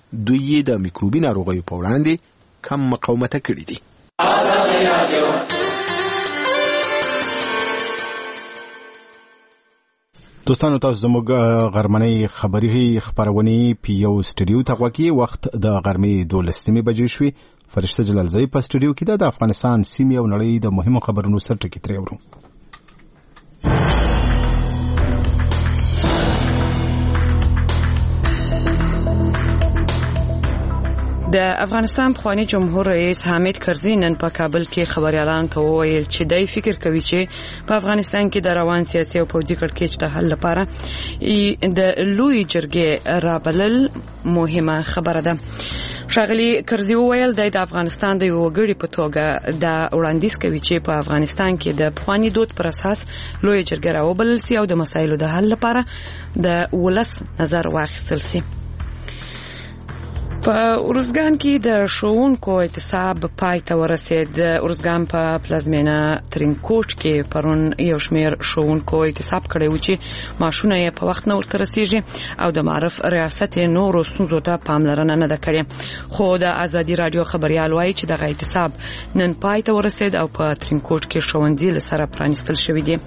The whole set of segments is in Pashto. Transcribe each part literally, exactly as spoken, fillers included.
دوی یې د میکروبي ناروغیو په وړاندې کم مقاومته کړي دي. دوستانو تاسو زموږ غرمنۍ خبري خبرونه په یو سټډیو ته غوږی وخت د غرمې دولسمې بجې شوې. فرشته جلالزئی په سټډیو کې د افغانستان سیمې او نړۍ د مهمو خبرونو سر ټکی ترې ورو. د افغانستان پخوانی جمهور رئیس حامد کرزي نن په کابل کې خبريالان ته وویل چې دای فکر کوي چې په افغانستان کې د روان سیاسي او پوځي کړکېچ د حل لپاره د لوی جرګې رابلل مهمه خبره ده. ښاغلي کرزي وویل د افغانستان د یو وګړي په توګه د وړاندیز کوي چې په افغانستان کې د پخوانی دود پر اساس لوی جرګه راوبلل سي او د مسایلو د حل لپاره د ولس نظر واخیستل سي. په ارزګان کې د ښوونکو اعتصاب پای ته ورسید. د ارزګان په پلازمینه ترینکوټ کې پرون یو شمېر ښوونکو اعتصاب کړی و چې معاشونه یې په وخت نه ورته رسیږي او د معرف ریاست یې نورو ستونزو ته پاملرنه نه ده کړې. خو د ازادي راډیو خبریال وایي چې دغه اعتصاب نن پای ته ورسید او په ترینکوټ کې ښوونځي له سره پرانیستل شوي دي.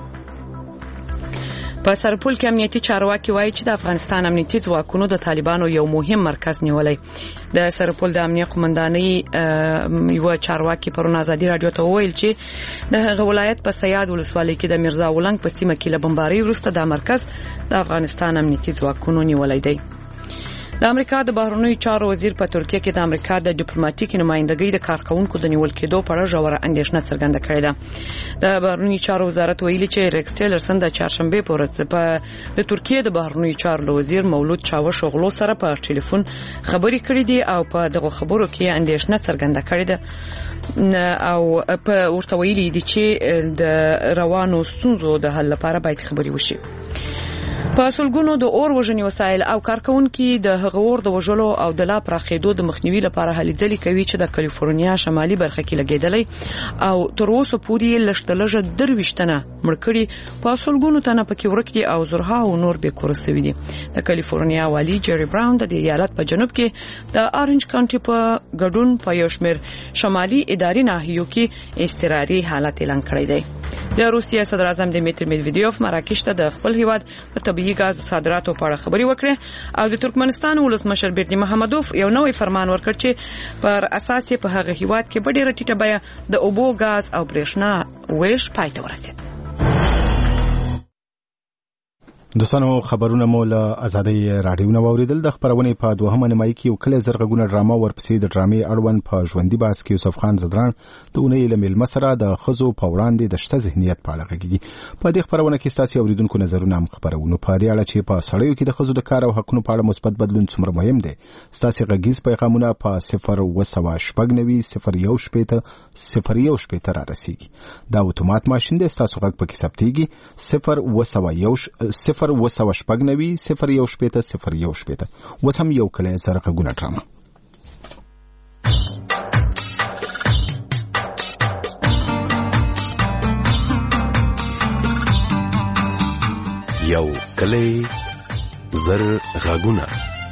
په سرپل کې امنیتي چارواکي وایي چې د افغانستان امنیتي ځواکونو د طالبانو یو مهم مرکز نیولای. د سرپل د امنیت قومندانۍ یو چارواکي پرون ازادي راډیو ته وویل چې د هغه ولایت په سیاد ولسوالۍ کې د میرزا ولنګ په سیمه کې له بمبارۍ وروسته د مرکز د افغانستان امنیتي ځواکونو نیولای دی. د امریکا د بهرنیو چارو وزیر په ترکیه کې د امریکا د ډیپلوماټیک نمائندګۍ د کارکونکو د نیول کېدو په اړه ژوره اندېښنه څرګنده کړې ده. د بهرنیو چارو وزارت ویلي چې ریکس ټیلرسن د چهارشنبه په ورځ په د ترکیه د بهرنیو چارو وزیر مولود چاوش اوغلو سره په ټلیفون خبرې کړې دي او په دغه خبرو کې اندېښنه څرګنده کړې ده او په ورته ویلي دي چې د روانو ستونزو د حل لپاره باید خبرې وشي. په سلګونو د اور وژنې وسایل او کارکونکو د هغه اور د وژلو او د لا پراخېدو د مخنیوي لپاره هلې ځلې کوي چې د کالیفورنیا شمالي برخه کې لګیدلې او تر اوسه پورې لشتلجه درويشتنه مړکړي په سلګونو تنه پکې ورکړي او زرها او نور به کورسوي دي. د کالیفورنیا والی جری براون د ایالت په جنوب کې د اورنج کانټي په ګډون په یو شمېر شمالي اداري ناحیو کې اضطراري حالت اعلان کړی دی. د روسیې صدر اعظم دمیتری میدویدیوف مراکش ته د خپل هیواد په طبيعي غاز صادراتو په اړه خبري وکړه او د ترکمنستان ولسمشر بیرنی محمدوف یو نوې فرمان ورکړ چې پر اساس په هغه هیواد کې ډېره ټیټه بیه د اوبو غاز او برېښنا ویش پای ته ورسید. دوستانو خبرونه مو له ازادي راډیو نو اوریدل. د خبرونه په دوهمه نیمایي کې یو کله زرغونه ډراما ورپسې د ډرامې اړوند په ژوندۍ باس کې یوسف خان زدران د اونۍ له مل مسره د خزو په وړاندې د شته ذهنیت په اړه غږیږي. په دې خبرونه کې ستاسو اوریدونکو نظرونه هم خبرونه په دې اړه چې په سړیو کې د خزو د کار او حقونو په اړه مثبت بدلون څومره مهم دی. ستاسو غږیز پیغامونه په صفر وسوا شپږ نوي صفر یو شپېته صفر یو شپېته را رسیږي. دا اتومات ماشين دی. ستاسو غږ پکې ثبتيږي صفر وسوا یو صفر وسوا شپږ نوي صفر یو شپېته صفر یو شپېته. اوس هم یو کله سره غږونه ډرامه. یو کله زر غږونه.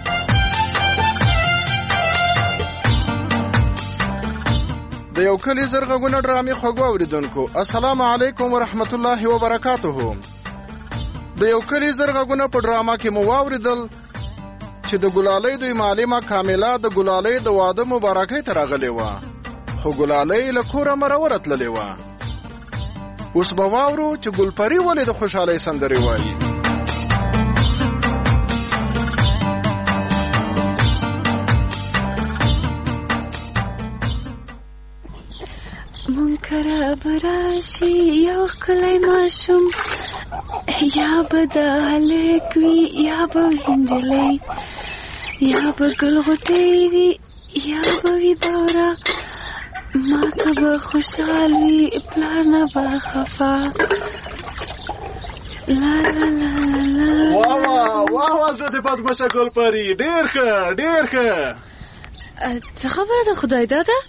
د یو کلی زرغونه ډرامې خوږو اوریدونکو السلام علیکم ورحمت الله وبرکاتہ. د یو کلی زرغونه په ډراما کې مو واوریدل چې د ګلالۍ دوی معلمه کامله د ګلالۍ د واده مبارکۍ ته راغلې وه خو ګلالۍ له کوره مرور تللې وه. اوس به واورو چې ګلپری ولې د خوشحالۍ سندرې وایي. منکره براشي یو کلی ماشوم یا به د هلک وي یا به هنجلۍ یا به ګلغوټۍ وي یا به وي بوره ما ته به خوشحال وي پلار نه به خفا. لا لا لا لا واه واه حضرت فاطمه ګلپری ډېر ښه ډېر ښه. څه خبره ده خدای داده؟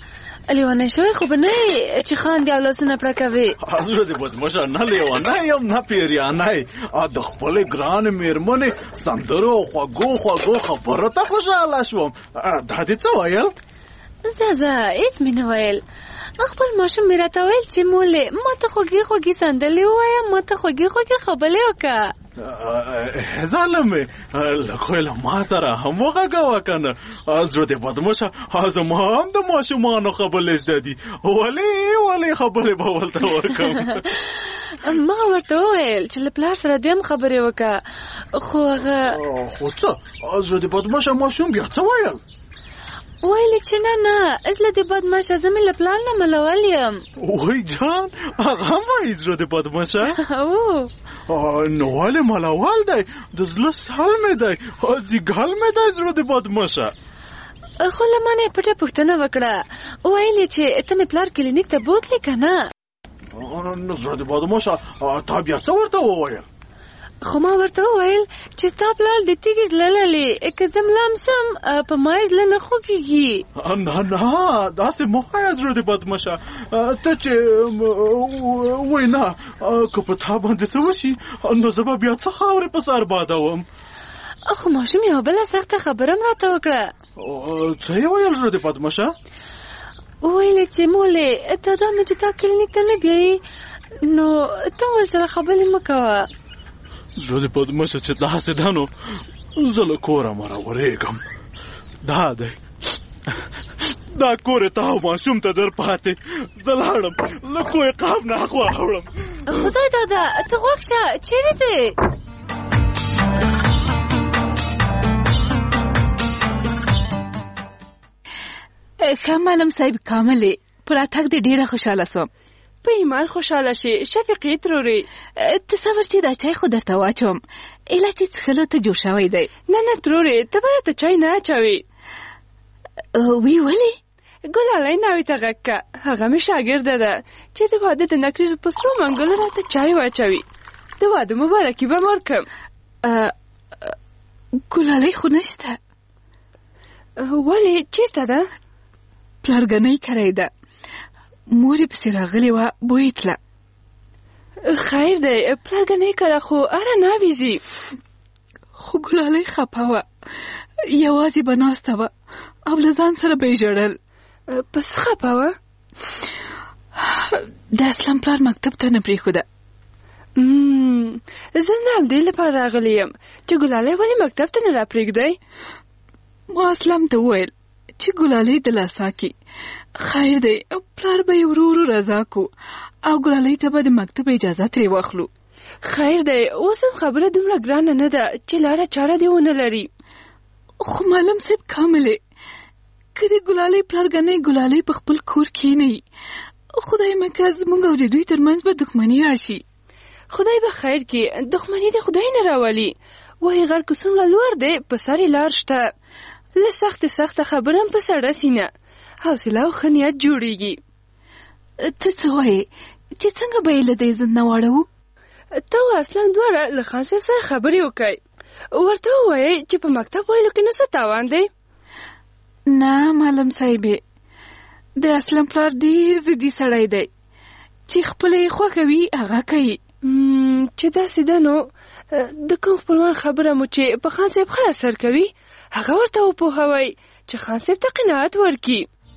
لیوانه شوی خو به نه چې خاندي او لاسونه پړکوي. زړه دې بدمشه نه لیوانه یم نه پیریانه د خپلې ګرانې مېرمنې سندرو خوږو خوږو خبرو ته خوشحاله شوم. دا دې څه ویل؟ زه زه هېڅ مې نه ویل. خپل ماشوم مې راته ویل چې مولې ما ته خوږې خوږې سندرې ووایه، ما ته خوږې خوږې خبرې وکړه. ظالمې لږ خو یې له ما سره هم وغږوه که نه. زړه دې بدمشه زما هم د ماشومانو خبرې زده دي. ولې ولې خبرې به ورته وکړم؟ ما ورته وویل چې له پلار سره دې هم خبرې وکړه، خو هغه خو څه؟ زړه دې بدمشه ماشوم بیا څه ویل؟ ویلې چې نه نه ازله دې بدمشه زه مې له پلار نه ملول یم. وای جان هغه هم وایي زړه دې بدمشه؟ نو ولې ملول دی؟ د زړه سل مې دی ځیګل مې دی زړه دې بدمشه. خو له ما نه یې پټه پوښتنه وکړه، ویلې چې ته مې پلار کلینیک ته بوتلې که نه؟ نو زړه دې بدمشه تا بیا څه ورته وویل؟ خو ما ورته وویل چې ستا پلار د تیږې زړه لري، که زه ملام سم په ما یې زړه نه خوږېږي. نه نه داسې مه وایه زړه دې بدمشه. ته چې وایي نه که په تا باندې څه وشي نو زه به بیا څه خاورې په سر بادوم. خو ماشوم یوه بله سخته خبره م راته وکړه. څه یې ویل زړه دې بدمشه؟ ویلې چې مولې ته دا مې چې تا کلینیک ته نه بیایي نو ته ورسره خبرې مه کوه. زړه دې بدمشه چې داسې ده نو زه له کوره مه راورېږم. دا دی دا کور یې تا او ماشوم ته در پاتې. زه لاړم له کوی قاب نه اخوا اوړم. خدای دادا ته غوږ شه چیرې ځې؟ ښه معلم صاحب کاملې په راتګ دې ډېره خوشحاله سوم. په ایمان خوشحاله شي شفیقې ترورې. تصور چې دا چای خو درته واچوم ایله چې څښلو ته جوړ شوی دی. نه نه ترورې ته به راته چای نه اچوې. وی ولې؟ ګلالۍ ناوې ته غږ کړه، هغه مې شاګرده ده چې د واده د نکریزو په سرو منګلو راته چای واچوي. د واده مبارکي به م ورکړم. ګلالۍ خو نشته. ولې چېرته ده؟ پلارګنۍ کری ده، مور یې پسې راغلې وه بوی تله. خیر دی پلارګنۍ کره خو اره ناوې ځي. خو ګلالۍ خفه وه، یوازې به ناسته وه او له ځان سره به یې ژړل. په څه خفه وه؟ د اسلام پلار مکتب ته نه پرېښوده. زه نه همدې لپاره راغلی یم چې ګلالۍ ولې مکتب ته نه راپرېږدی. ما اسلام ته وویل چې ګلالۍ د لاسا کې خیر دی پلار به یې ورو ورو رضا کو او ګلالۍ ته به د مکتب اجازه ترې واخلو. خیر دی اوس هم خبره دومره ګرانه نه ده چې لاره چاره دې ونه لري. خو معلم صاحب کاملې که د ګلالۍ پلارګنۍ ګلالۍ په خپل کور کښېنوي خدای مکه زموږ او د دوی ترمنځ به دښمني راشي. خدای به خیر کړي، دښمني د خدای نه راولي. وایي غر که څومره لوړ دی په سر یې لار شته. له سختې سخته خبره هم په سړه سینه حوصله او ښه نیت جوړېږي. ته څه وایې چې څنګه به یې له دې ضد نه واړوو؟ ته او اسلام دواړه له خان صاحب سره خبرې وکړئ، ورته ووایئ چې په مکتب ویلو کې نو څه تاوان دی. نه معلم صاحبې د اسلام پلار ډېر ضدي سړی دی چې خپله یې خوښه وي هغه کوي. چې داسې ده نو د کوم خپلوان خبره مو چې په خان صاحب ښه اثر کوي هغه ورته وپوهوئ چې خان صاحب ته قناعت ورکړي.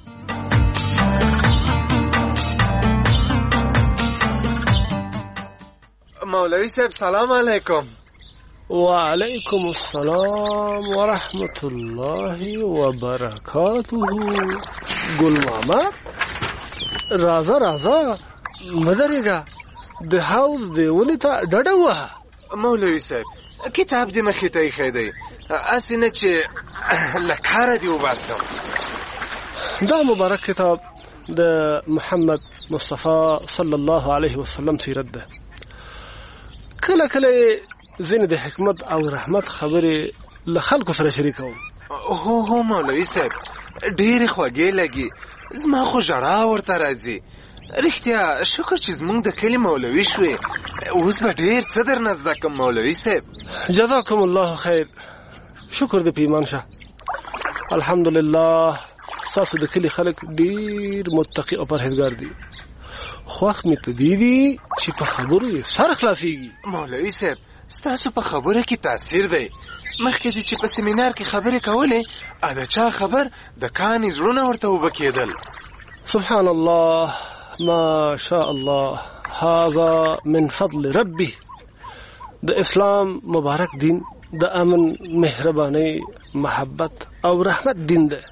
مولوی صاحب سلام علیکم. وعلیکم السلام ورحمت الله وبرکاته. گل محمد رازا رازا مدرګه د هاوس دی ونې ته ډډه وه. مولوی صاحب کتاب دې مخې ته ایښی دی، هسې نه چې له کاره دې وباسم. دا مبارک کتاب د محمد مصطفی صلی الله علیه وسلم سیرت ده. کله کله ځینې د حکمت او رحمت خبرې له خلکو سره شریکوم. هو هو مولوی صاحب ډېرې خوږې لګي، زما خو ژړا ورته راځي. رښتیا شکر چې زمونږ د کلي مولوي شوې، اوس به ډېر څه درنه زده کړم مولوي صاحب. جزاکم الله خیر. شکر دې په ایمان شه. الحمدلله ستاسو د کلي خلک ډېر متقي او پرهیزګار دي. خوښ مې په دې دي چې په خبرو یې سر خلاصېږي. مولوي صاحب ستاسو په خبره کې تاثیر دی. مخکې دې چې په سیمینار کې خبرې کولې ا د چا خبر د کانې زړونه ورته اوبه کېدل. سبحان الله ما شاء الله هذا من فضل ربي. د اسلام مبارک دین د امن مهرباني محبت او رحمت دین ده.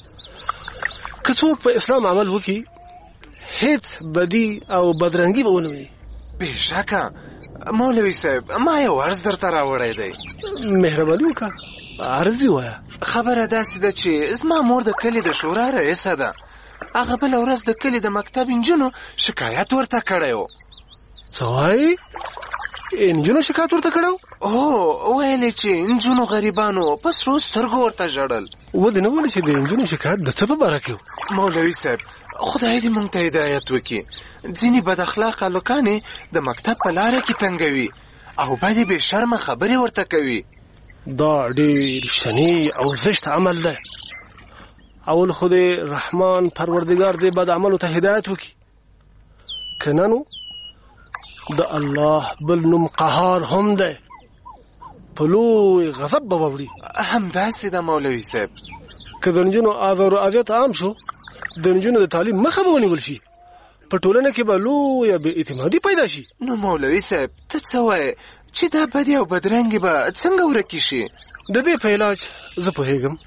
که څوک په اسلام عمل وکړي هیڅ بدی او بدرنګي به ونه وي. بېشکه مولوي صاحب ما یو عرض درته راوړی دی. مهرباني وکړه عرض دې وایه. خبره داسې ده چې زما مور د کلي د شورا رئیسه ده. هغه بله ورځ د کلي د مکتب انجونو شکایت ورته کړی و. څه وایي؟ انجونو شکایت ورته کړی و؟ هو ویلې چې انجونو غریبانو په سرو سترګو ورته ژړل. ودې نه ویلې چې د انجونو شکایت د څه په باره کې و؟ مولوي صاحب خدای دې موږ ته هدایت وکړي. ځینې بد اخلاقه هلکانې د مکتب په لاره کې تنګوي او بدې بې شرمه خبرې ورته کوي. دا ډېر شنی او زشت عمل دی. اول خو دې رحمان پروردګار دې بد عملو ته هدایت وکړي. که نه نو د الله بل نوم قهار هم دی. په لوی غضب به واوړي. همداسې ده مولوي صاحب. که د نجونو آزار و اذیت عام شو د نجونو د تعلیم مخه به ونیول شي. په ټولنه کې به لویه بې اعتمادي پیدا شي. نو مولوي صاحب ته څه وایې چې دا بدي او بدرنګې به څنګه ورکې شي؟ د دې په علاج زه پوهېږم.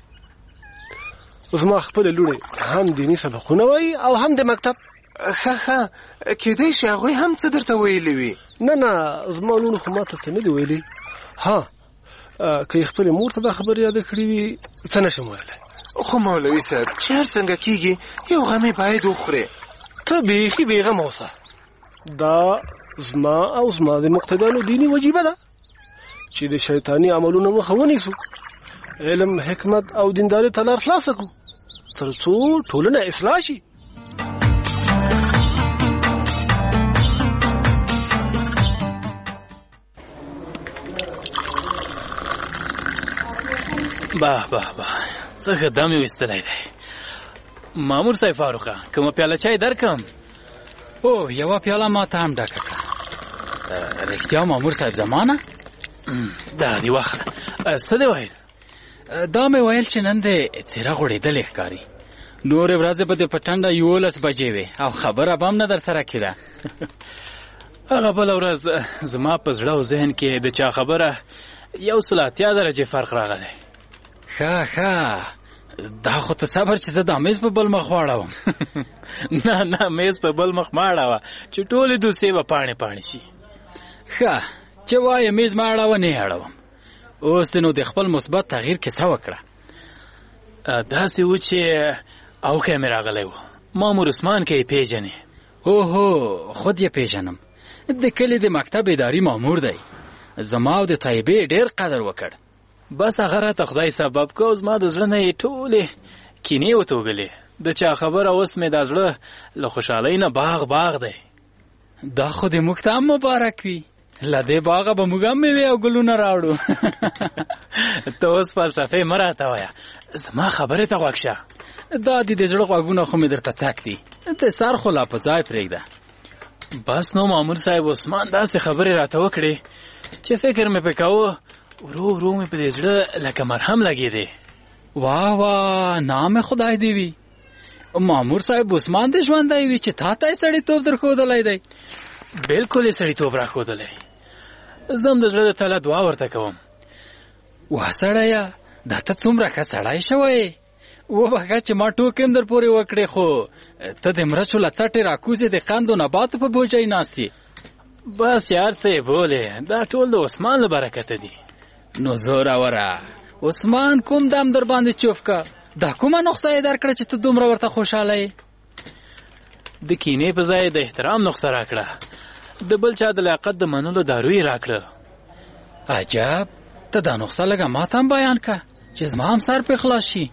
زما خپله لوڼې هم دیني سبقونه وایي او هم د مکتب. ښه ښه کېدای شي هغوی هم څه درته ویلي وي. نه نه زما لوڼو خو ما ته څه نه دي ویلي. ها که یې خپلې مور ته دا خبرې یاده کړې وي څه نشم ویلی. خو مولوي صاحب چې هر څنګه کېږي یو غمې باید وخورې. ته بیخي بېغمه اوسه. دا زما او زما د مقتدیانو دیني وجیبه ده چې د شیطاني عملونو مخه ونیسو. علم حکمت او دینداري ته لار خلاصه کړو تر څو ټولنه اصلاح شي. باه باه باه څه ښه دم یې ویستلی دی. مامور صاحب فاروقه کومه پیاله چای درکم؟ او یوه پیاله ما ته هم ډکه کړه. رښتیا مامور صاحب زمانه دا دې واخله. څه دې ویل؟ دا مې ویل چې نن دې څېره غوړېدلې ښکاري. نورې ورځې به دې په ټنډه یولس بجې وې او خبره به هم نه در سره کېده. هغه بله ورځ زما په زړه او ذهن کې د چا خبره یو سل اتیا درجې فرق راغلی. ښه ښه دا خو ته صبر چې زه دا میز په بل مخ واړوم. نه نه میز په بل مخ مه اړوه چې ټولې دوسیې به پاڼې پاڼې شي. ښه چې وایې میز مه اړوه نه یې اړوم. اوس نو د خپل مثبت تغییر کیسه وکړه. داسې و چې اوښی مې راغلی و. مامور عثمان که یې پیژنې؟ اوهو خود یې پیژنم. د کلي د مکتب اداري مامور دی. زما او د طیبې ډېر قدر وکړ. بس هغه راته خدای سبب که زما د زړه نه یې ټولې کینې وتوږلې. د چا خبره اوس مې دا زړه له خوشحالۍ نه باغ باغ دی. دا خو دې موږ ته هم مبارک وي. له دې باغه به موږ هم مېوې او ګلونه راوړو. ته اوس فلسفې مه راته وایه. زما خبرې ته غوږ شه. دا دې د زړه غوږونه خو مې درته څک دي. د سر خو لا په ځای پرېږده. بس نو مامور صاحب عثمان داسې خبرې راته وکړې چې فکر مې پې کوه ورو ورو مې په دې زړه لکه مرهم لګېدې. واه واه نام خدای دې وي. مامور صاحب عثمان دې ژوندی وي چې تا ته یې سړیتوب درښودلی دی. بلکل یې سړیتوب راښودلی. زه هم د زړه د تله دعا ورته کوم. واه سړیه دا ته څومره ښه سړی شوی. وبخښه چې ما ټوکې هم در پورې وکړې خو ته د مرچو له څټې راکوزې د قند و نباتو په بوجۍ ناست یې. بس یار څه یې بولې دا ټول د عثمان له برکته دي. نو زوروره عثمان کوم دم در باندې چوف که؟ دا کومه نسخه یې درکړه چې ته دومره ورته خوشحاله یې؟ د کینې په ځای د احترام نسخه راکړه. د بل چا د لیاقت د منلو دارو یې راکړه. عجب ته دا نسخه لږه ما ته هم بیان که چې زما هم سر پې خلاص شي.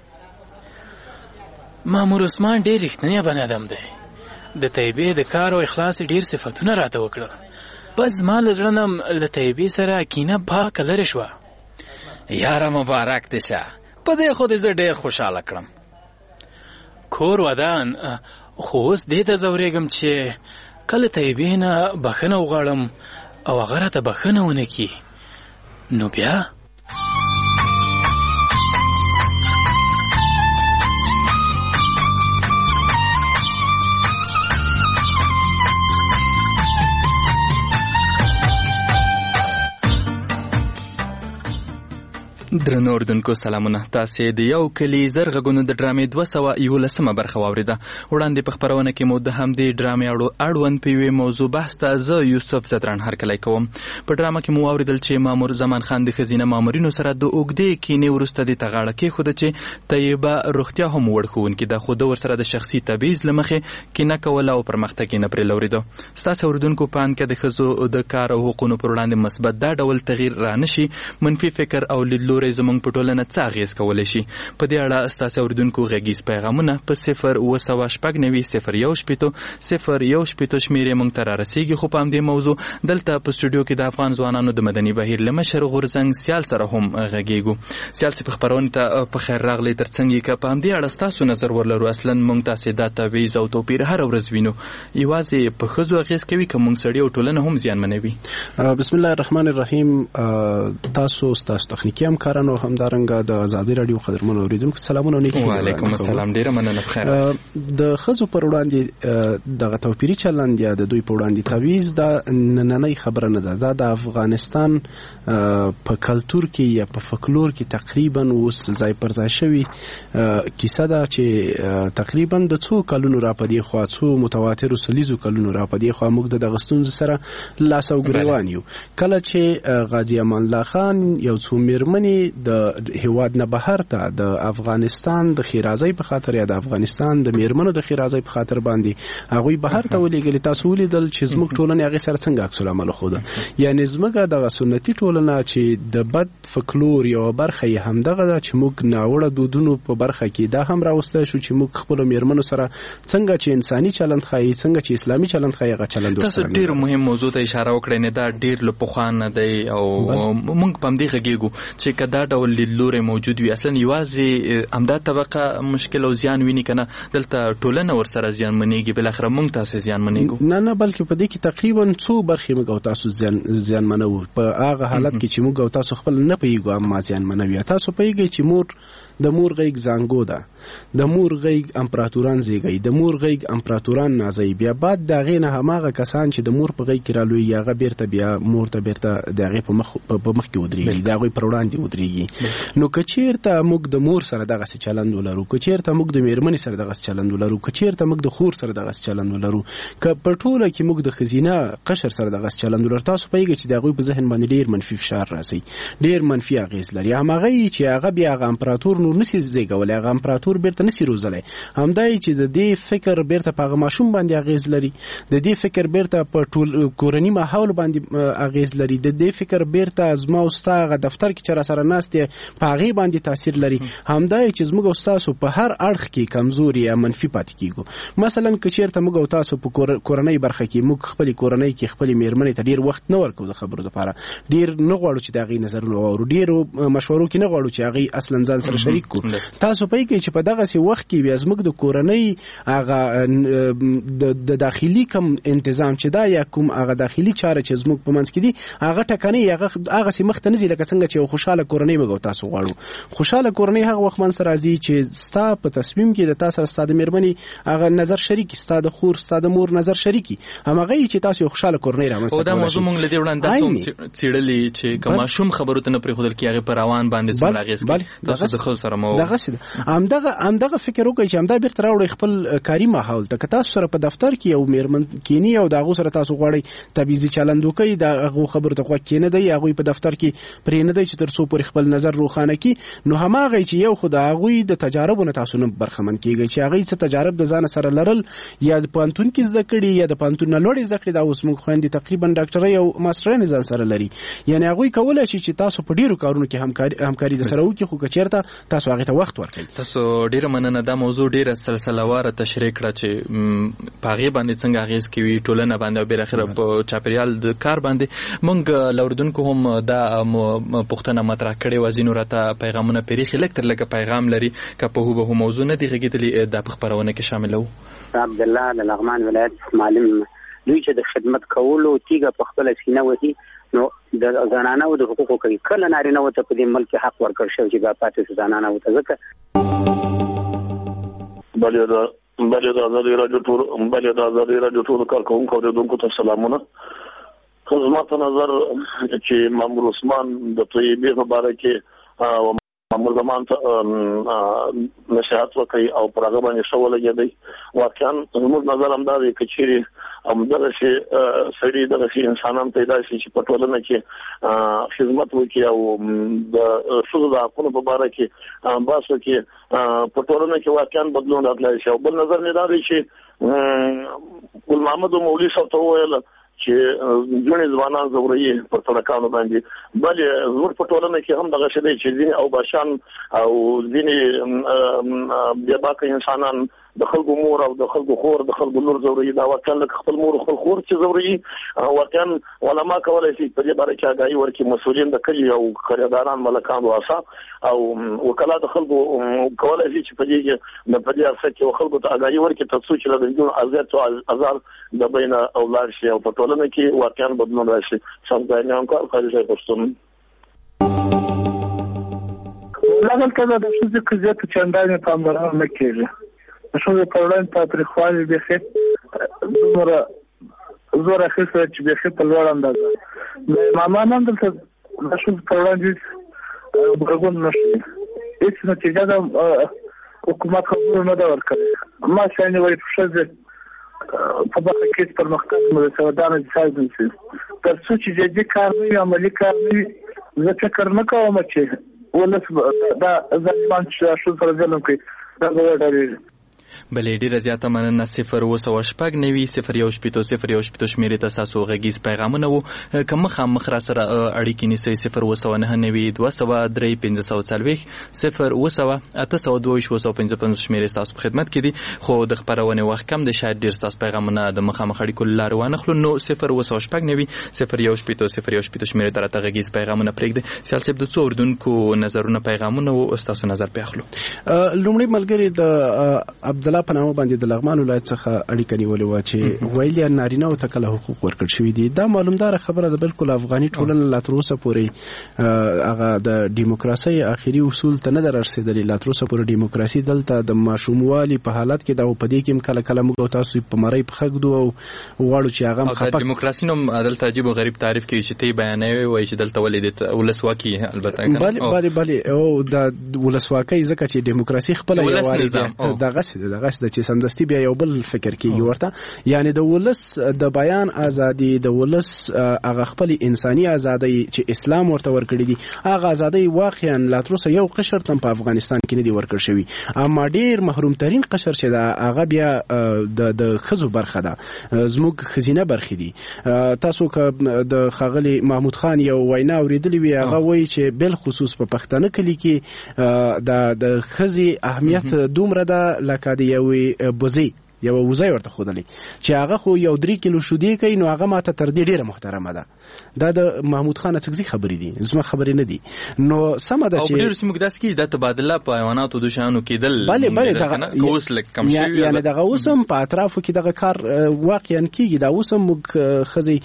مامور عثمان ډېر رښتینی بنیادم دی. د طیبې د کار او اخلاص ډېر صفتونه راته وکړه. بس زما له زړه نه له طیبې سره کینه پاکه لرې شوه. یاره مبارک دې شه. په دې خو دې زه ډېر خوشحاله کړم. کور ودان، خو اوس دې ته ځورېږم چې کله طیبې نه بخښنه وغواړم او هغه راته بخښنه ونه کړي، نو بیا درنو اردوونکو سلامونه. تاسې د یو کلي زر غږونو د ډرامې دوه سوه یولسمه برخه واورېده. وړاندې په خپرونه کې مو د همدې ډرامې اړوند په یوې موضوع بحث ته زه یوسف زدران هرکلی کوم. په ډرامه کې مو واورېدل چې مامور زمان خان د ښځینه مامورینو سره د اوږدې کینې وروسته دې ته غاړه کېښوده چې طیبه روغتیا هم وړ ښوونکې ده، خو ده ورسره د شخصي تبعیض له مخې کینه کوله او پرمختګ یې نه پرې لورېده. ستاسې اورېدونکو په اند کې د ښځو د کار او حقونو پر وړاندې مثبت دا ډول تغییر رانشي، منفي فکر او لیدلوری زموږ په ټولنه څه اغېز کولی شي؟ په دې اړه ستاسې اورېدونکو غږیز پیغامونه په صفر اوه سوه شپږ نوي صفر یو شپېتو صفر یو شپېتو شمېرې موږ ته رارسېږي. خو په همدې موضوع دلته په سټوډیو کې د افغان ځوانانو د مدني بهیر له مشر غورځنګ سیال سره هم غږېږو. سیال صاحب خپرونې ته په خیر راغلی. تر څنګ یې که په همدې اړه ستاسو نظر ورلرو، اصلا موږ تاسې دا تبعیض او توپیر هره ورځ وینو، یوازې په ښځو اغېز کوي که موږ سړي او ټولنه هم زیانمنوي؟ بسم الله الرحمن الرحیم. تاسو ستاسو تخنیکي همکارانو همدارنګه د ازادي راډیو قدرمنو اوریدونکو سلامونه نیکی. وعلیکم السلام، ډیره مننه. بخیر. د ښځو پر وړاندې دغه توپیري چلند یا د دوی پر وړاندې تبعیض دا نننۍ خبره نه ده، دا د افغانستان په کلتور کې یا په فکلور کې تقریبا اوس ځای پر ځای شوي کیسه ده چې تقریبا د څو کلونو را پدې خوا، څو متواترو سلیزو کلونو را پدې خوا موږ د دغه ستونزو سره لاس او ګریوان یو. کله چې غازی امان الله خان یو څو میرمنې د هیواد نه بهر ته د افغانستان د خیرازۍ په خاطر یا د افغانستان د میرمنو د خیرازۍ په خاطر باندې هغوی بهر ته ولېږلې، تاسو ولیدل چې زموږ ټولنې هغې سره څنګه عکس العمل ښوده. یعنې زموږ دغه سنتي ټولنه چې د بد فکلور یوه برخه یې همدغه ده چې موږ ناوړه دودونو په برخه کې دا هم راوستی شو چې موږ خپلو میرمنو سره څنګه چې انساني چلند ښایي، څنګه چې اسلامي چلند ښایي، هغه چلند ورسره. تاسو ډېر مهم موضوع ته اشاره وکړئ، نه دا ډېر له پخوا نه دی او موږ په همدې غږېږو چې که دا ډول لیدلوری موجود وي، اصلا یوازې همدا طبقه مشکل او زیان ویني که نه دلته ټولنه ورسره زیانمنېږي، بالاخره موږ تاسې زیانمنېږو. نه نه بلکې په دې کې تقریبا څو برخې موږ او تاسو زیان زیانمنوو. په هغه حالت کې چې موږ او تاسو خپل نه پوهېږو اما زیانمنوي. تاسو پوهېږئ چې مور د مور غېږ زانګو ده، د مور غېږ امپراتوران زیږوي، د مور غېږ امپراتوران نازوي، بیا بعد د هغې نه هماغه کسان چې د مور په غېږ کې رالویږي هغه بیرته بیا مور ته بیرته د هغې په مخ په مخ کې ودرېږي، د هغوی پر وړاندې ودرېږي. نو که چېرته موږ د مور سره دغسې چلند ولرو، که چېرته موږ د میرمنې سره دغسې چلند ولرو، که چېرته موږ د خور سره دغسې چلند ولرو، که په ټوله کې موږ د ښځینه قشر سره دغسې چلند ولرو، تاسو پوهېږئ چې د هغوی په ذهن باندې ډېر منفي فشار راځي، ډېر منفي اغېز لري. هماغه یي چې هغه بیا هغه امپراتور نور نسي زېږولی، هغه امپراتور بیرته نسي روزلی. همدا یي چې د دې فکر بیرته په هغه ماشوم باندې اغېز لري، د دې فکر بیرته په ټول کورني ماحول باندې اغېز لري، د دې فکر بیرته زما او ستا هغه دفتر کې چې راسره ناست یې په هغې باندې تاثیر لري. همدا یي چې زموږ او ستاسو په هر اړخ کې کمزوري یا منفي پاتې کېږو. مثلا که چېرته موږ او تاسو په کورنۍ برخه کې موږ خپلې کورنۍ کې خپلې میرمنې ته ډېر وخت نه ورکوو د خبرو دپاره، ډېر نه غواړو چې د هغې نظرونه واورو، ډېرو مشورو کې نه غواړو چې هغې اصلا ځان سره شریک کړو. تاسو پوهېږئ چې په دغسې وخت کې بیا زموږ د کورنۍ هغه د داخلي کوم انتظام چې دا یا کوم هغه داخلي چاره چې زموږ په منځ کې دي هغه ټکنۍ هغه هغسې مخ ته نه ځي لکه څنګه چې یو خوشحاله کورنۍ موږ او تاسو غواړو. خوشحاله کورنۍ هغه وخت منځ ته راځي چې ستا په تصمیم کې د تا سره ستا د میرمنې هغه نظر شریکي، ستا د خور ستا د مور نظر شریکي، هماغه یي چې تاسو یو خوشحاله کورنۍ رامنځته کولی شئ. او دا موضوع موږ له دې وړاندې داسې هم څېړلې چې که ماشوم خبرو ته نه پرېښودل کېږي هغې په روان باندې څومره اغېز کوي. تاسو د ښځو سره مو دغسې ده. همدغه همدغه فکر وکړئ چې همدا بیرته راوړئ خپل کاري ماحول ته. که تاسو سره په دفتر کې یو میرمن کینی او د هغو سره تاسو غواړئ تبعیضي چلند وکړئ، د هغو خبرو ته غوږ کېنږدئ، هغوی په دفتر کې پرېنږدئ چې تر څو پورې خپل نظر روښانه کړي، نو هماغه چې یو خو د هغوی د تجاربو نه تاسو نه برخمن کېږئ چې هغوی څه تجارب د ځانه سره لرل، یا د پوهنتون کې زده کړي یا د پوهنتون نه لوړې زده کړې. دا اوس موږ خویندې تقریبا ډاکټرۍ او ماسټرۍ ځان سره لري، یعنې هغوی کولی شي چې تاسو په ډېرو کارونو کې همکاري همکاري د سره وکړي. خو که چېرته تاسو هغه ته وخت ورکړئ. تاسو ډیره مننه. دا موضوع ډیره سلسلهواره تشریح کړه چې په هغې باندې څنګه اغېز کوي ټولنه باندې او بالاخره په چاپیریال د کار باندې. موږ لاوریدونکو هم دا پوښتنه مطرح کړې وه، ځینو راته پیغامونه پرېښي، لږ تر لږه پیغام لري که په هوبهو موضوع نه دي غږېدلي دا په خپرونه کې شاملوو. عبدالله د لغمان ولایت معلم، دوی چې د خدمت کولو تیږه په خپله سینه وهي نو د زنانو د حقوقو کوي. کله نارینه ته په دې ملک حق ورکړ شوی چې بیا پاتې زنانه ته ځکه بلې دا بلې دا ازادي راډیو ټول بلې دا ازادي راډیو ټول کارکوونکو اوریدونکو ته سلامونه. خدمت نظر چې مامور عثمان د طیبې په باره کې مامور زمان ته نصیحت وکړي او پر هغه باندې ښه ولګېدی. واقعا زموږ نظر همدا دی که چیرې همدغسې سړي دغسې انسانان پیدا شي چې په ټولنه کې خدمت وکړي او د ښځو د حقونو په باره کې بحث وکړي، په ټولنه کې واقعا بدلون راتلی شي. او بل نظر مې دا دی چې ګل محمد مولوي صاحب ته وویل چې ځینې ځوانان ځوروي پر سړکانو باندې، بلې زموږ په ټولنه کې هم دغه شی دی چې ځینې اوباشان او ځینې بېباکه انسانان د خلکو مور او د خلکو خور د خلکو لور ځوروي. دا واقعا لکه خپل مور خپل خور چې ځوروي. واقعا علما کولی شي په دې باره کې اګاهي ورکړي، مسؤلین د کلي او قریاداران ملکان رؤسا او وکلا د خلکو کولی شي چې په دې کې په دې عرصه کې خلکو ته اګاهي ورکړي تر څو چې له نجونو اذیت او ازار د بینه او لاړ شي او په ټولنه کې واقعا بدلون راشي. څنګه همکار قاضي صاحب پښتون دلته د ښځو قضیې ته چندانې پاملرنه نه کېږي. د ښځو په وړاندې تاوتریخوالي بیخي دومره زور اخیستی چې بیخي په لوړ اندازه د امامان هم دلته د ښځو په وړاندې غږون نه شي. هېڅ نتیجه د حکومت خبرو نه ده ورکړې. ما شانې وایي په ښځې په برخه کې پرمختګ متسودانه جساز نه شي تر څو چې جدي کار نه وي، عملي کار نه وي. زه فکر نه کوم چې ولس دا ظالمان چې ښځو سره ظلم کوي دا به وډارېږي. بلې ډیره زیاته مننه. صفر اوه سوه شپږ نوي صفر یو شپېته صفر یو شپېته شمېرې ته ستاسو غږیز پیغامونه وو. که مخامخ را سره اړیکې نیسئ صفر اوه سوه نهه نوي دوه سوه درې پنځه سوه څلوېښت صفر اوه سوه اته سوه دوه ویشت اوه سوه پنځه پنځوس شمېرې ستاسو په خدمت کې دي. خو د خپرونې وخت کم دی، شاید ډېر ستاسو پیغامونه د مخامخ اړیکو له لارې وانخلو. نو صفر اوه سوه شپږ نوي صفر یو شپېته صفر یو شپېته شمېرې ته راته غږیز پیغامونه پرېږدئ. سیال صاحب د څو اردونکو نظرونه پیغامونه وو، ستاسو نظر پرې اخلو. لومړی ملګري د عبدالله په نامه باندې د لغمان ولایت څخه اړیکه نیولې وه چې ویل یې نارینه‌و ته کله حقوق ورکړل شوي دي. دا معلومداره خبره ده. بالکل افغاني ټولنه لا تر اوسه پورې هغه د ډیموکراسۍ آخري اصول ته نه ده رسېدلې. لا تر اوسه پورې ډیموکراسي دلته د ماشوموالي په حالت کې ده او په دې کې هم کله کله موږ او تاسو په مرۍ پښه ږدو او غواړو چې هغه هم خپه. ډیموکراسي نوم دلته عجیب او غریب تعریف کوي چې ته یې بیانوي، وایي چې دلته ولې ولسواکي البته بلې بلې بلې او د ولسواکۍ ځکه چې ډیموکراسي خپله یووالي ده. دغسې ده دغسې ده چې سمدستي بیا یو بل فکر کېږي ورته. یعنې د ولس د بیان ازادي، د ولس هغه خپل انساني ازادۍ چې اسلام ورته ورکړي دي، هغه ازادۍ واقعا لا تر اوسه یو قشر ته په افغانستان کې نه دي ورکړل شوي. اما ډېر محروم ترین قشر چې ده هغه بیا د د ښځو برخه ده، زموږ ښځینه برخې دي. تاسو که د ښاغلي محمود خان یو وینا اورېدلې وي، هغه وایي چې بالخصوص په پښتانه کلي کې د ښځې اهمیت دومره ده لکه د یوې بوزۍ یو وزای ورته خودلی چې هغه خو یو درې کیلو شودې کوي، نو هغه ماته تر دې ډیره محترمه ده. دا د محمود خان څخه خبرې دي، زما خبرې نه دي. نو سمه ده چې او ډیر سیمه داس کې د تبادله په حیواناتو د شانو کېدل بله بله دغه اوس لک کم شوی، یعنی دغه اوس هم په اطرافو کې دغه کار واقعا کېږي. دا اوس هم موږ خزي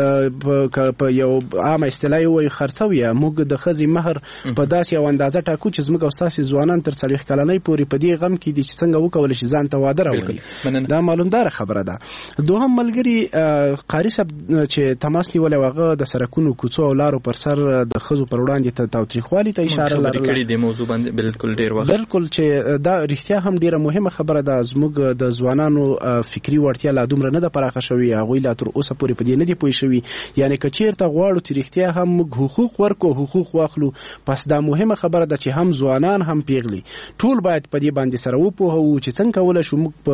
په یو عام اصطلاح وي خرڅوي، موږ د خزي مہر په داسې یو اندازه ټاکو چې موږ او تاسو ځوانان تر څلوېښت کلنۍ پورې په دې غم کې دي چې څنګه وکول شي ځان ته واده راوړي. دا معلومدار خبره ده. دوهم ملګری قاری صاحب چې تماس نیولې واغه د سرکونو کوڅو او لارو پر سر د خزو پر وړاندې ته تاوتریخوالي ته اشاره لرله. د موضوع باندې بالکل ډیر وخت بالکل چې دا رښتیا هم ډیره مهمه خبره ده. زموږ د ځوانانو فکری وړتیا لا دومره نه ده پراخه شوې، هغوی لا تر اوسه پورې په دې نه دي پوه شوي. یعنی که چیرته غواړو چې رښتیا هم موږ حقوق ورکو، حقوق واخلو، پس دا مهمه خبره ده چې هم ځوانان هم پیغلي ټول باید په دې باندې سره وپوهو چې څنګه کولای شو موږ په ټولنه کې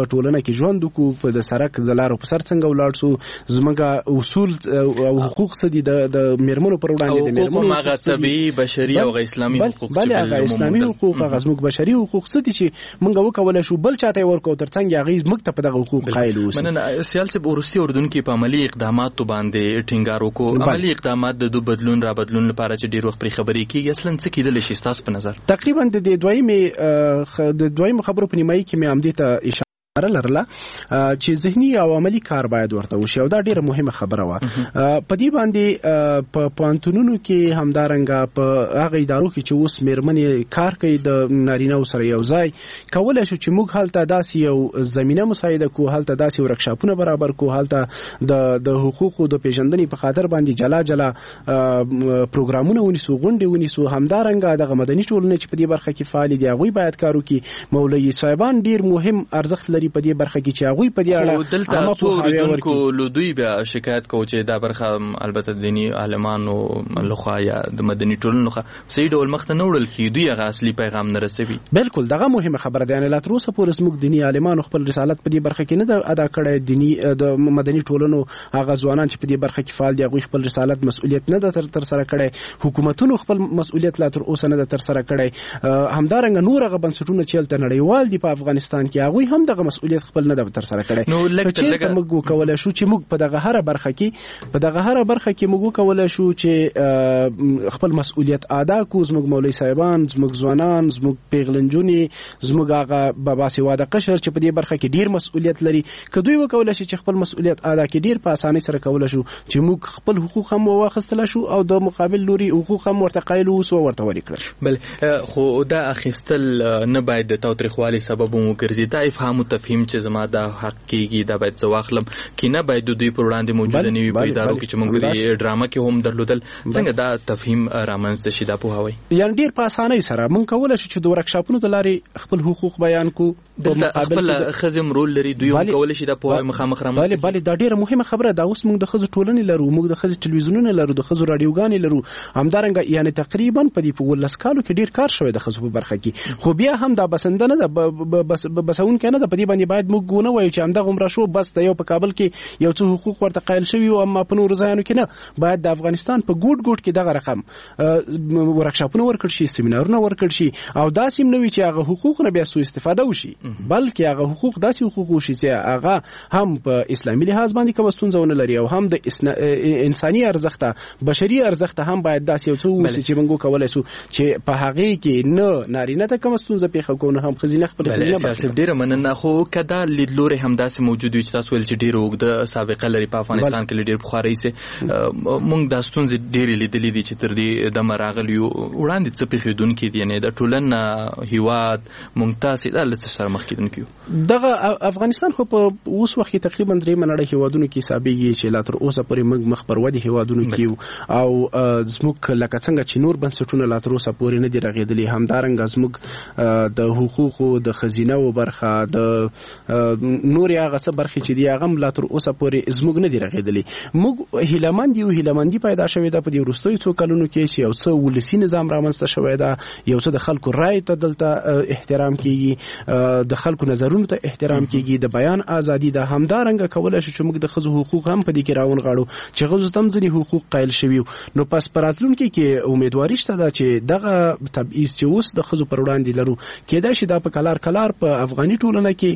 کې ژوند وکړو په د سړک د لارو په سر څنګه ولاړ سو زموږ اصول او حقوق څه دي د میرمنو پر وړاندې د میرمنو هغه طبيعي بشري او اسلامي حقوق بل هغه اسلامي حقوق هغه زموږ بشري حقوق څه دي چې موږ وکولای شو بل چاته ورکو ترڅنګ هغه موږ ته په دغه حقوق قایل اوسو. مننه سیاسي روسي اردن کې په عملی اقداماتو باندې ټینګار وکړو. عملی اقدامات د دو بدلون را بدلون لپاره چې ډیر وخت پرې خبرې کیږي اصلا څه کېدل شي تاسو په نظر؟ تقریبا د دویمه د دویمه خبرو په نیمایي کې مې هم دې ته اشاره لرله چې ذهني او عملی کار باید ورته وشي او دا ډیره مهمه خبره وه. په دې باندې په پوهنتونونو کې همدارنګه په هغه ادارو کې چې اوس میرمنې کار کوي د نارینه‌و سره یو ځای کولی شو چې موږ هلته داسې یو زمینه مساعده کړو، هلته داسې ورکشاپونه برابر کړو، هلته د د حقوقو د پیژندنې په خاطر باندې جلا جلا پروګرامونه ونیسو، غونډې ونیسو. همدارنګه دغه مدني ټولنې چې په دې برخه کې فعال دي هغوی باید کار وکړي. مولوي صاحبان ډیر مهم ارزښت لري په دې برخه کې چې هغوی په دې اړه دلته څو اوریدونکو لودوی بیا شکایت کوي چې دا برخه البته دینی عالمانو لخوا یا د مدني ټولنو لخوا صحیح ډول مخ ته نه وړل کېږي، دوی هغه اصلي پیغام نه رسوي. بالکل دغه مهمه خبره ده. یعنې لا تر اوسه پورې زموږ دینی عالمانو خپل رسالت په دې برخه کې نه ده ادا کړی. دینی د مدني ټولنو هغه ځوانان چې په دې برخه کې فعال دي هغوی خپل رسالت مسؤلیت نه ده تر سره کړی. حکومتونو خپل مسؤلیت لا تر اوسه نه ده تر سره کړی. همدارنګه نور هغه بنسټونه چې هلته نړیوال دي په افغانستان کې هغوی هم دغه مسؤلیت خپل نه ده تر سره کړی. نو لکه موږ وکولای شو چې موږ په دغه هره برخه کې په دغه هره برخه کې موږ وکولای شو چې خپل مسؤلیت ادا کړو. زموږ مولوي صاحبان، زموږ ځوانان، زموږ پیغلنجونې، زموږ هغه بابا سیواده قشر چې په دې برخه کې ډیر مسؤلیت لري، که دوی وکولای شي چې خپل مسؤلیت ادا کړي ډیر په اسانۍ سره کولای شو چې موږ خپل حقوق هم واخیستل شو او د مقابل لوري حقوق هم ورته قایل اوسو ورته ورکړل. بل خو دا اخیستل نه باید د تاوتریخوالي سبب وګرځي. دا افهام او تفهیم چې زما دا حق کېږي دا باید زه واخلم کې نه باید د دوی پر وړاندې موجوده نه وي په ادارو کې چې موږ د ډرامه کې هم درلودل. څنګه دا تفهیم رامنځته شي دا پوهاوی؟ یعنې ډېر په اسانۍ سره موږ کولی شو چې د ورکشاپونو د لارې خپل حقوق بیان کړو. دلته خپل ښځې هم رول لري، دوی هم کولی شي دا پوهاوی مخامخ رامنځته کړي. بلې دا ډېره مهمه خبره ده. اوس موږ د ښځو ټولنې لرو، موږ د ښځې ټلویزیونونه لرو، د ښځو راډیوګانې لرو. همدارنګه یعنې تقریبا په دې په ولس کالو کې ډېر کار شوی د ښځو په برخه کې. خو بیا هم دا بسنده نه ده، بسونکی نه ده. په دې باندې باید موږ ونه وایو چې همدغه عمره شو بس د یو په کابل کې یو څه حقوق ورته قایل شوي او اما په نورو ځایونو کې نه. باید د افغانستان په ګوټ ګوټ کې دغه رقم ورکشاپونه ورکړل شي، سیمینارونه ورکړل شي او داسې هم نه وي چې هغه حقوق نه بیا سوء استفاده وشي، بلکې هغه حقوق داسې حقوق وشي چې هغه هم په اسلامي لحاظ باندې کوم ستونزه ونه لري او هم د انساني ارزښت بشري ارزښت هم باید داسې یو څه وشي چې موږ کولی شو چې په هغې کې نه نارینه ته کومه ستونزه پېښه کړو نه هم ښځینه خپل ښځینه. ډېره مننه. خو که دا لیدلوري هم داسې موجود وي چې تاسو ویل چې ډېره اوږده سابقه لري په افغانستان کې ډېر پخوا راهیسې موږ دا ستونزې ډېرې لیدلې دي چې تر دې دمه راغلي یو. وړاندې څه پېښېدونکي دي؟ یعنې د ټولنه، هېواد، موږ تاسې دا له څه سره مخ کېدونکي یو؟ دغه افغانستان خو په اوس وخت کې تقریبا درېیمه نړۍ هېوادونو کې حسابېږي چې لا تر اوسه پورې موږ مخ پر ودې هېوادونو کې یو او زموږ لکه څنګه چې نور بنسټونه لا تر اوسه پورې نه دي رغېدلي، همدارنګه زموږ د حقوقو د ښځینه‌و برخه د نورې هغه څه برخې چې دي هغه هم لا تر اوسه پورې زموږ نه دي رغېدلي. موږ هیلهمند یو، هیلهمندي پیدا شوې ده په دې وروستیو څو کلونو کې چې یو څه ولسي نظام رامنځته شوی ده، یو څه د خلکو رایې ته دلته احترام کېږي، د خلکو نظرونو ته احترام کېږي، د بیان ازادي ده. همدارنګه کولی شو چې موږ د ښځو حقوق هم په دې کې راونغاړو چې ښځو ته هم ځینې حقوق قایل شوي. نو پس په راتلونکي کې امیدواري شته ده چې دغه تبعیض چې اوس د ښځو پر وړاندې لرو کېدای شي دا په کلار کلار په افغاني ټولنه کې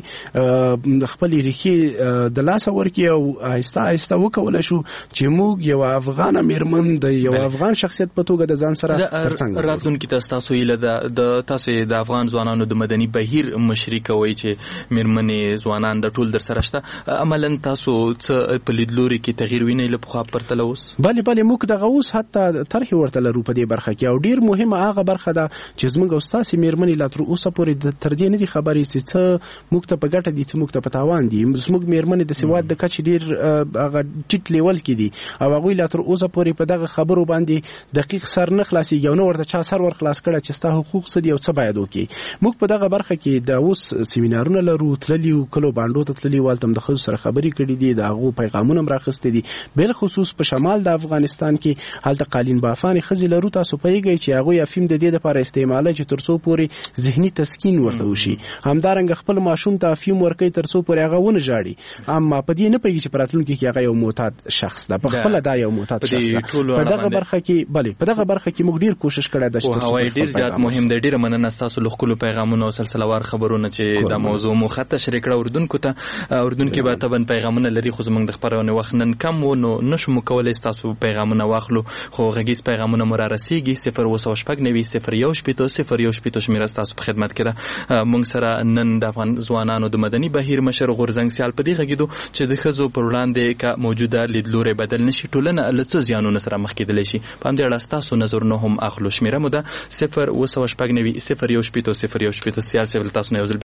خپلې ریښې د لاسه ورکړي او آهسته آهسته وکولی شو چې موږ یو افغانه میرمن د یو افغان شخصیت په توګه د ځان سره ترڅنګ راتلونکي ته ستاسو هیله ده د تاسې د افغان ځوانانو د مدني بهیر مشري کوئ چې میرمنې ځوانان د ټول در سره شته. عملا تاسو څه په لیدلوري کې تغییر وینئ له پخوا پرتله اوس؟ بلې بلې موږ دغه اوس حتی طرحې ورته لرو په دې برخه کې او ډېر مهمه هغه برخه ده چې زموږ او ستاسې میرمنې لا تر اوسه پورې تر دې نه دي خبرې چې څه موږ ته په ګټه دي څه موږ ته په تاوان دي. زموږ میرمنې د سواد د کچې ډېر هغه ټیټ لیول کې دي او هغوی لا تر اوسه پورې په دغه خبرو باندې دقیق سر نه خلاصېږي او نه ورته چا سر ور خلاص کړی چې ستا حقوق څه دي او څه باید وکړي. موږ په دغه برخه کې د اوس سیمینارونه لرو، تللي وو، کلو بانډو ته تللي وو، هلته هم د ښځو سره خبرې کړي دي، د هغو پیغامونه هم راخیستي دي. بالخصوص په شمال د افغانستان کې هلته قالین بافانې ښځې لرو. تاسو پوهېږئ چې هغوی افیم د دې دپاره استعمالوي چې تر څو پورې ذهني تسکین ورته وشي. همدارنګه خپل ماشوم ته افیوم ورکوي تر څو پورې هغه ونه ژاړي. اما په دې نه پوهېږي چې په راتلونکي کې هغه یو معتاد شخص ده، په خپله دا یو معتاد شخص ده. په دغه برخه کې بلې په دغه برخه کې موږ ډېر کوشش کړی ده چې هوای ډېر زیات مهم دی. ډېره مننه ستاسو له ښکلو پیغامونو او سلسله وار خبرونه چې دا موضوع مو ښه تشریح کړه اردونکو ته. اردونکي به طبعا پیغامونه لري خو زموږ د خپرونې وخت نن کم و نو نشو مو کولی ستاسو پیغامونه واخلو، خو غږیز پیغامونه مو را رسیږي. صفر اوه سوه شپږ نوي صفر یو شپېته صفر یو شپېته شمېره ستاسو په خدمت کې ده. موږ سره نن د افغان ځوانانو د مدني بهیر مشر غورځنګ سیال په دې غږېدو چې د ښځو پر وړاندې که موجوده لیدلوری بدل نشي ټولنه له څه زیانونو سره مخ کېدلی شي. په همدې اړه ستاسو نظرونه هم اخلو. شمېره مو ده صفر اوه سوه شپږ نوي صفر یو شپېته صفر یو شپېته. سیال صاحب له تاسو نه یو ځل